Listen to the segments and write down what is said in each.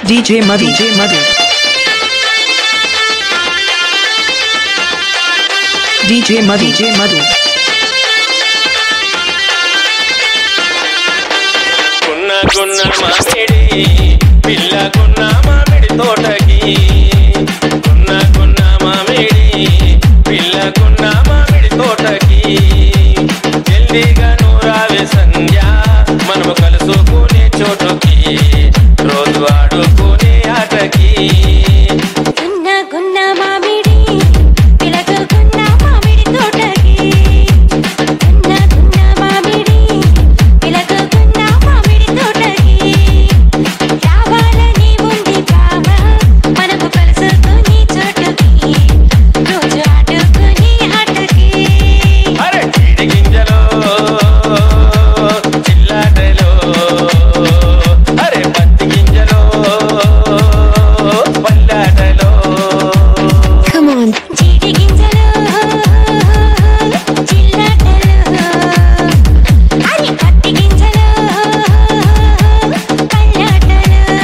DJ Madhu. DJ Madhu. DJ Madhu. DJ Madhu. గున్న మామిడి పిల్ల గున్న మామిడి తోటకి గున్న మామిడి పిల్ల గున్న మామిడి తోటకి జల్దీగా నూరావే సంధ్య మనము కలుసుకునే చోటుకి రోజు ఆడుకునే ఆటకి గున్న మామిడి పిల్ల గున్న మామిడి తోటకి గున్న మామిడి పిల్ల గున్న మామిడి తోటకి రావాలని ఉంది బావ మనము కలుసుకునే చోటుకి రోజు ఆడుకునే ఆటకి అరే చీడి గింజలో చిల్లాటలో అరే పత్తి గింజలో పల్లాటలో జీడి గింజలు చిల్లటలు అరే పత్తి గింజలు పల్లాటలు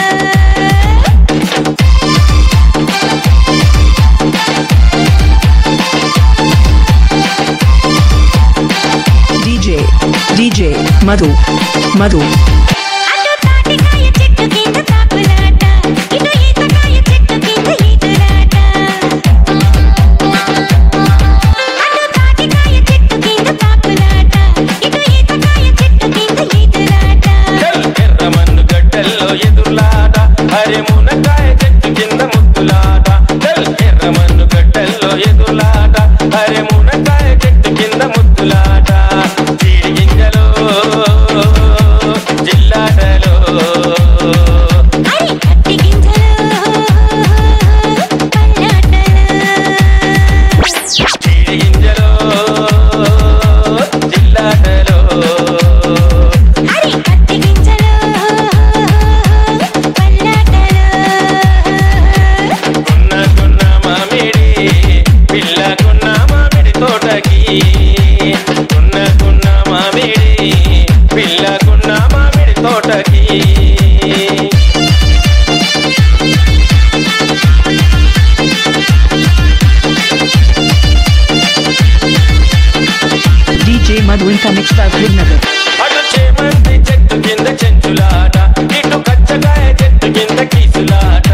DJ Madhu. Madhu. అటు తాటికాయ చెట్టు కింద తాకులాట ఇటు ఈతకాయ చెట్టు కింద ఈదులాట అటు తాటికాయ చెట్టు కింద తాకులాట ఇటు ఈతకాయ చెట్టు కింద ఈదులాట ఎర్రమన్ను గడ్డల్లో ఎదుర్లాట అరే మునకాయ చెట్టు కింద ముద్దులాట ఎర్రమన్ను గడ్డల్లో ఎదుర్లాట అరే మునకాయ చెట్టు కింద ముద్దులాట చీడి గింజలో జిల్లాటలో అరే పత్తి గింజలు పల్లాటలు చీడి గింజలో జిల్లాటలో అరే పత్తి గింజలు పల్లాటలు గున్న మామిడి పిల్ల గున్న మామిడి తోటకి గున్న మామిడి పిల్ల గున్న మామిడి తోటకి DJ Madhu in Mix by Nagar. అటు చేమంతి చెట్టు కింద చెంచులాట ఇటు కచ్చకాయ చెట్టు కింద కీసులాట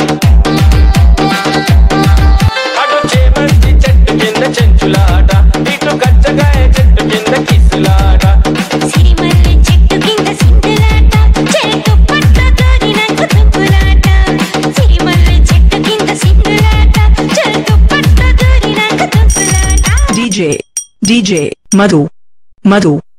అటు చేమంతి చెట్టు కింద చెంచులాట ఇటు కచ్చకాయ చెట్టు కింద కీసులాట సిరిమల్లె చెట్టు కింద సింధులాట చెట్టు పట్ల దూరినాక తుంపులాట సిరిమల్లె చెట్టు కింద సింధులాట చెట్టు పట్ల దూరినాక తుంపులాట DJ Madhu. Madhu.